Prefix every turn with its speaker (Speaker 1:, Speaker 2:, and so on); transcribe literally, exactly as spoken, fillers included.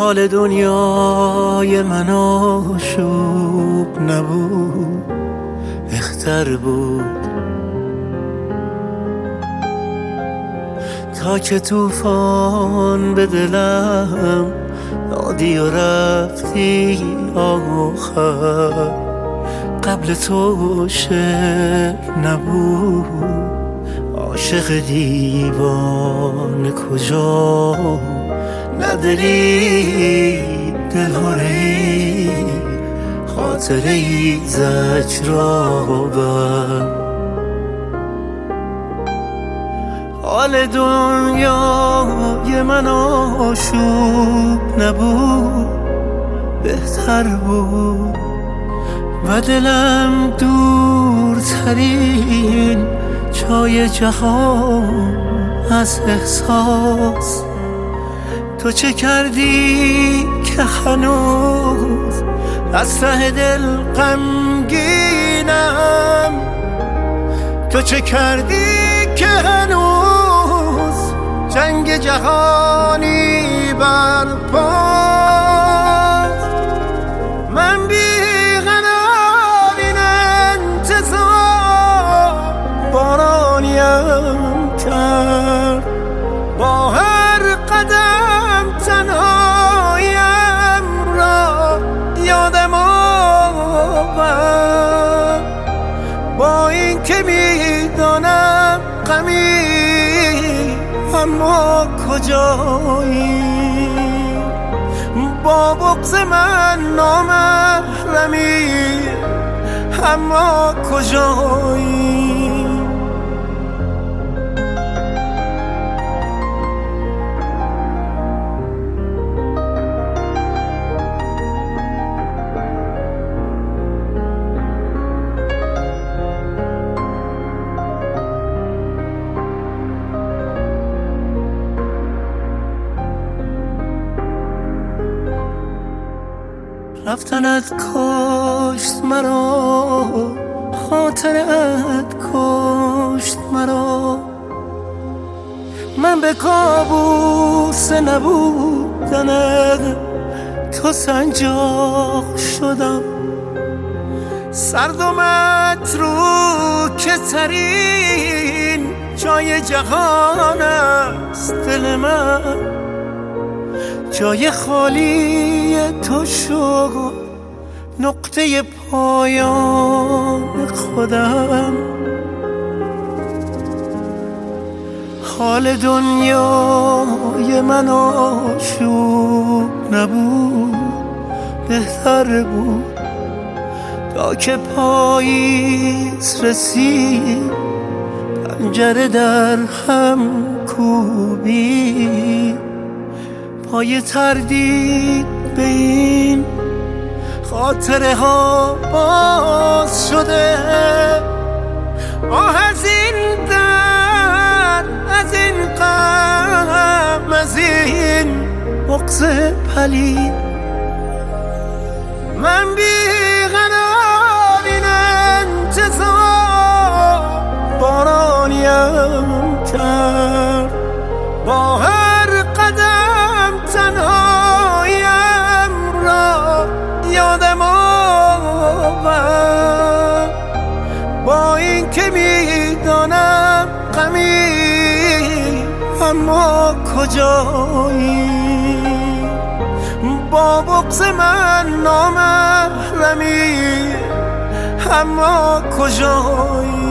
Speaker 1: حال دنیای من آشوب نبود، بهتر بود تا که طوفان به دلم دادی و رفتی آخر. قبل تو شعر نبود، عاشق دیوانه کجا، نداری دلهارهی خاطرهی زجرآور. حال دنیای من آشوب نبود، بهتر بود و دلم دورترین جای جهان از احساس. تو چه کردی که هنوز از ته دل غمگینم؟ تو چه کردی که هنوز جنگ جهانی برپاست؟ من بی‌قرار این انتظار بارانیم کرد، با هر قدم تنهایم را یادم آورد. با این که میدانم غمی اما کجایی، با بغض من نامحرمی اما کجایی. رفتنت کشت مرا، خاطرت کشت مرا. من به کابوس نبودنت تو سنجاق شدم. سرد و متروکه ترین جای جهان است دل من، جای خالی تو شد نقطه پایان خودم. حال دنیای من آشوب نبود، بهتر بود تا که پاییز رسید پنجره در هم کوبید. پای تردید به این خاطره ها باز شده. آه از این درد، از این غم، از این بغض پلید. من بی‌قرار این انتظار بارانیم کرد، با هر قدم تنهایم را یادم آورد. با این که میدانم غمی اما کجایی، با بغض من نامحرمی اما کجایی.